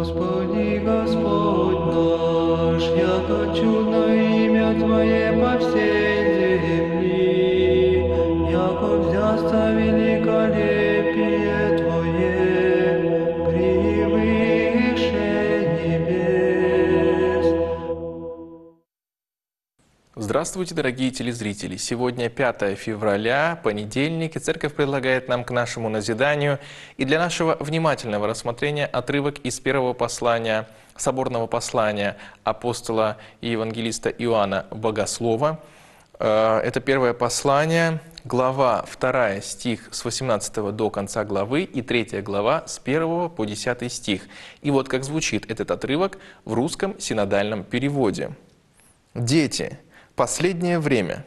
Господи, Господь наш, яко чудно имя Твое по всей земли, яко взясться великолепие Твое превыше небес. Здравствуйте, дорогие телезрители! Сегодня 5 февраля, понедельник, и Церковь предлагает нам к нашему назиданию и для нашего внимательного рассмотрения отрывок из первого послания, соборного послания апостола и евангелиста Иоанна Богослова. Это первое послание, глава 2, стих с 18 до конца главы, и 3 глава с 1 по 10 стих. И вот как звучит этот отрывок в русском синодальном переводе. «Дети, последнее время.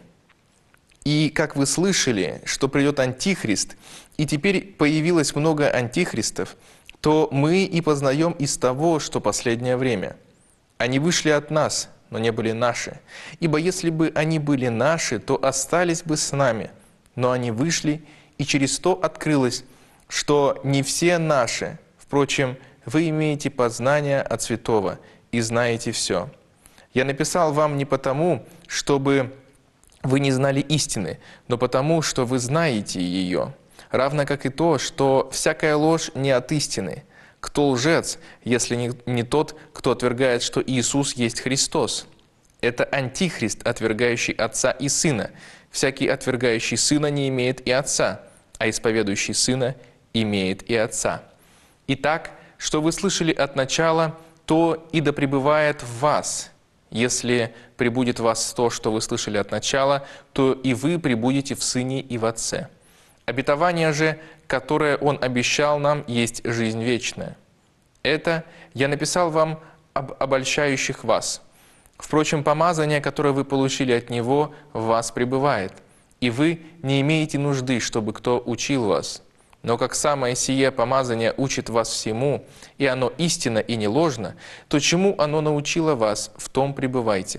И как вы слышали, что придет Антихрист, и теперь появилось много антихристов, то мы и познаем из того, что последнее время. Они вышли от нас, но не были наши. Ибо если бы они были наши, то остались бы с нами. Но они вышли, и через то открылось, что не все наши. Впрочем, вы имеете познание от Святого и знаете все. Я написал вам не потому, чтобы вы не знали истины, но потому, что вы знаете ее. Равно как и то, что всякая ложь не от истины. Кто лжец, если не тот, кто отвергает, что Иисус есть Христос? Это антихрист, отвергающий Отца и Сына. Всякий, отвергающий Сына, не имеет и Отца, а исповедующий Сына имеет и Отца. Итак, что вы слышали от начала, то и да пребывает в вас. Если пребудет в вас то, что вы слышали от начала, то и вы пребудете в Сыне и в Отце. Обетование же, которое Он обещал нам, есть жизнь вечная. Это я написал вам об обольщающих вас. Впрочем, помазание, которое вы получили от Него, в вас пребывает, и вы не имеете нужды, чтобы кто учил вас. Но как самое сие помазание учит вас всему, и оно истинно и не ложно, то чему оно научило вас, в том пребывайте.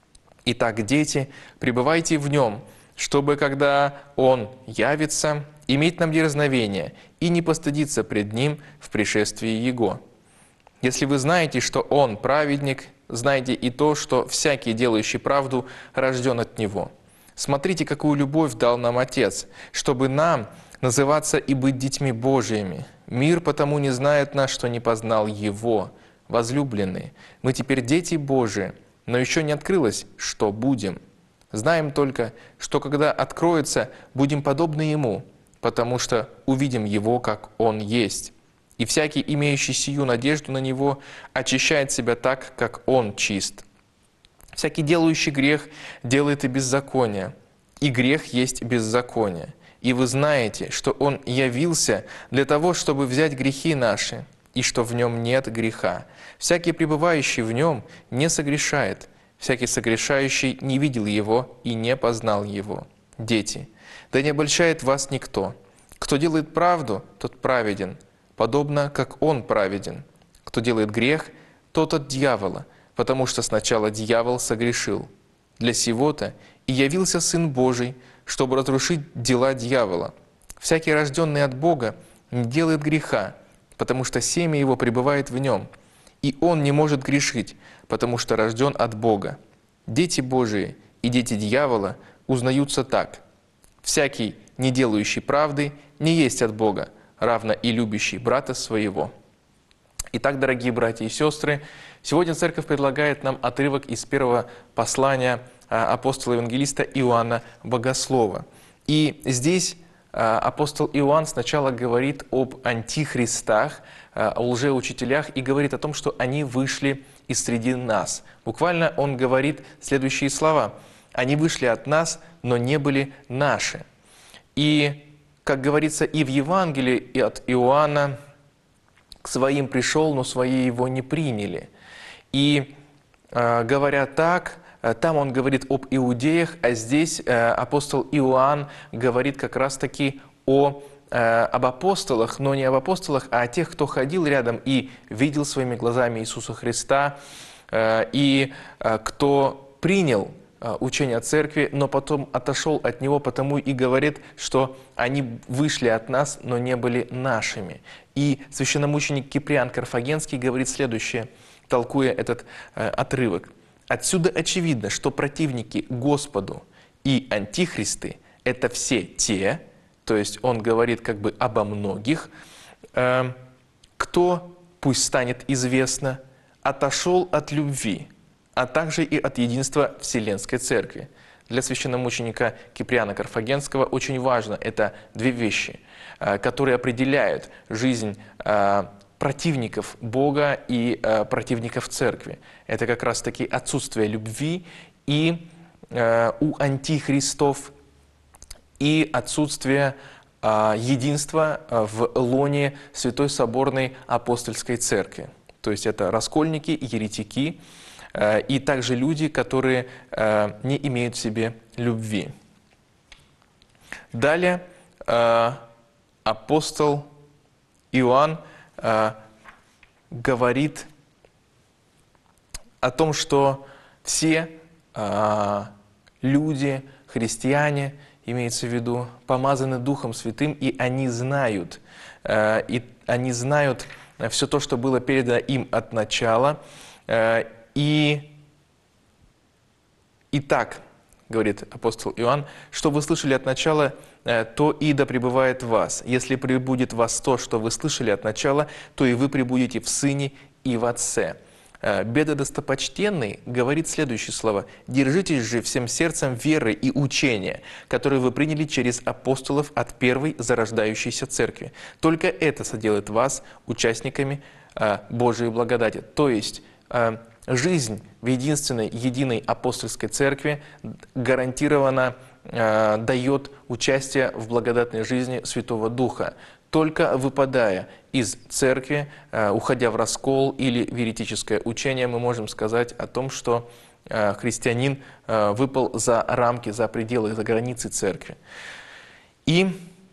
Итак, дети, пребывайте в нем, чтобы, когда он явится, иметь нам дерзновение и не постыдиться пред ним в пришествии его. Если вы знаете, что он праведник, знайте и то, что всякий, делающий правду, рожден от него. Смотрите, какую любовь дал нам Отец, чтобы нам называться и быть детьми Божиими. Мир потому не знает нас, что не познал Его. Возлюбленные, мы теперь дети Божии, но еще не открылось, что будем. Знаем только, что когда откроется, будем подобны Ему, потому что увидим Его, как Он есть. И всякий, имеющий сию надежду на Него, очищает себя так, как Он чист. Всякий, делающий грех, делает и беззаконие, и грех есть беззаконие. И вы знаете, что Он явился для того, чтобы взять грехи наши, и что в Нем нет греха. Всякий, пребывающий в Нем, не согрешает. Всякий согрешающий не видел Его и не познал Его. Дети, да не обольщает вас никто. Кто делает правду, тот праведен, подобно как Он праведен. Кто делает грех, тот от дьявола, потому что сначала дьявол согрешил. Для сего-то и явился Сын Божий, чтобы разрушить дела дьявола. Всякий, рожденный от Бога, не делает греха, потому что семя его пребывает в нем, и он не может грешить, потому что рожден от Бога. Дети Божии и дети дьявола узнаются так. Всякий, не делающий правды, не есть от Бога, равно и любящий брата своего». Итак, дорогие братья и сестры, сегодня Церковь предлагает нам отрывок из первого послания апостола-евангелиста Иоанна Богослова. И здесь апостол Иоанн сначала говорит об антихристах, о лжеучителях, и говорит о том, что они вышли из среди нас. Буквально он говорит следующие слова. «Они вышли от нас, но не были наши». И, как говорится и в Евангелии, и от Иоанна, «К своим пришел, но свои его не приняли». И говоря так, там он говорит об иудеях, а здесь апостол Иоанн говорит как раз-таки об апостолах, но не об апостолах, а о тех, кто ходил рядом и видел своими глазами Иисуса Христа, и кто принял учения церкви, но потом отошел от него, потому и говорит, что они вышли от нас, но не были нашими. И священномученик Киприан Карфагенский говорит следующее, толкуя этот отрывок. «Отсюда очевидно, что противники Господу и антихристы – это все те, то есть он говорит как бы обо многих, кто, пусть станет известно, отошел от любви, а также и от единства Вселенской Церкви». Для священномученика Киприана Карфагенского очень важно это две вещи, которые определяют жизнь противников Бога и противников Церкви. Это как раз-таки отсутствие любви и у антихристов, и отсутствие единства в лоне Святой Соборной Апостольской Церкви. То есть это раскольники, еретики, и также люди, которые не имеют в себе любви. Далее апостол Иоанн говорит о том, что все люди, христиане, имеется в виду, помазаны Духом Святым, и они знают все то, что было передано им от начала. Итак, говорит апостол Иоанн, что вы слышали от начала, то и да пребывает в вас. Если пребудет в вас то, что вы слышали от начала, то и вы пребудете в Сыне и в Отце. Беда достопочтенный говорит следующие слова. «Держитесь же всем сердцем веры и учения, которые вы приняли через апостолов от первой зарождающейся церкви. Только это соделает вас участниками Божией благодати». То есть жизнь в единственной, единой апостольской церкви гарантированно дает участие в благодатной жизни Святого Духа. Только выпадая из церкви, уходя в раскол или в еретическое учение, мы можем сказать о том, что христианин выпал за рамки, за пределы, за границы церкви. И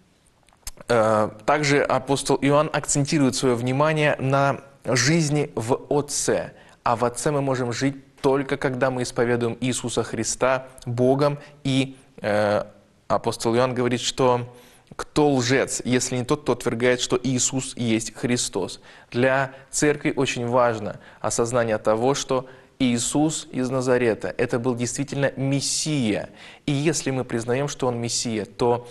также апостол Иоанн акцентирует свое внимание на жизни в Отце. А в Отце мы можем жить только когда мы исповедуем Иисуса Христа Богом. И апостол Иоанн говорит, что кто лжец, если не тот, кто отвергает, что Иисус есть Христос. Для церкви очень важно осознание того, что Иисус из Назарета – это был действительно Мессия. И если мы признаем, что Он Мессия, то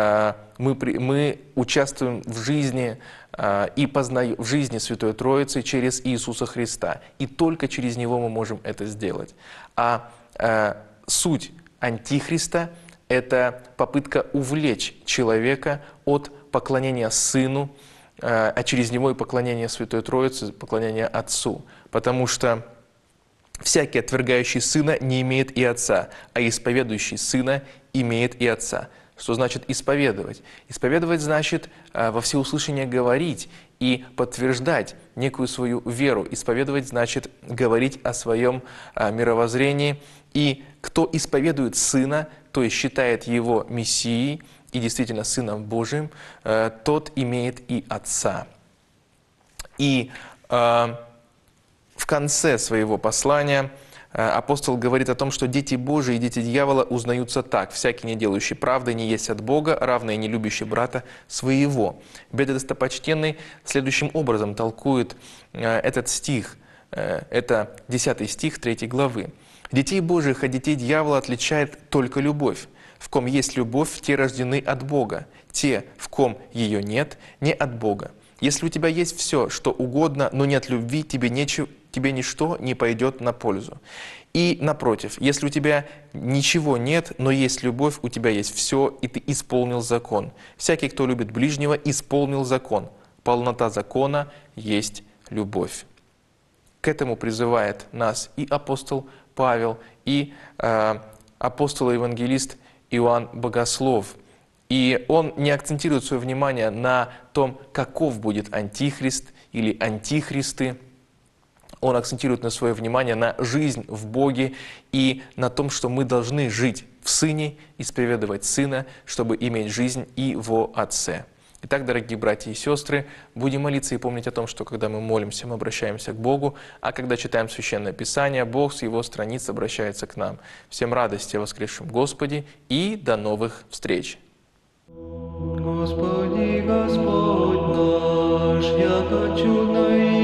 мы участвуем в жизни и познаем в жизни Святой Троицы через Иисуса Христа. И только через Него мы можем это сделать. А суть Антихриста – это попытка увлечь человека от поклонения Сыну, а через Него и поклонение Святой Троице, поклонение Отцу. Потому что всякий, отвергающий Сына, не имеет и Отца, а исповедующий Сына имеет и Отца. Что значит исповедовать? Исповедовать значит во всеуслышание говорить и подтверждать некую свою веру. Исповедовать значит говорить о своем мировоззрении. И кто исповедует Сына, то есть считает Его Мессией и действительно Сыном Божиим, тот имеет и Отца. И в конце своего послания апостол говорит о том, что дети Божии и дети дьявола узнаются так. «Всякий, не делающий правды, не есть от Бога, равный не любящий брата своего». Беда достопочтенный следующим образом толкует этот стих. Это 10 стих 3 главы. «Детей Божиих от детей дьявола отличает только любовь. В ком есть любовь, те рождены от Бога. Те, в ком ее нет, не от Бога. Если у тебя есть все, что угодно, но нет любви, тебе ничто не пойдет на пользу. И напротив, если у тебя ничего нет, но есть любовь, у тебя есть все, и ты исполнил закон. Всякий, кто любит ближнего, исполнил закон. Полнота закона есть любовь». К этому призывает нас и апостол Павел, и апостол и евангелист Иоанн Богослов. И он не акцентирует свое внимание на том, каков будет антихрист или антихристы. Он акцентирует на свое внимание на жизнь в Боге и на том, что мы должны жить в Сыне, исповедовать Сына, чтобы иметь жизнь и во Отце. Итак, дорогие братья и сестры, будем молиться и помнить о том, что когда мы молимся, мы обращаемся к Богу, а когда читаем Священное Писание, Бог с Его страниц обращается к нам. Всем радости о воскресшем Господе и до новых встреч! Господи, Господь наш, яко чудно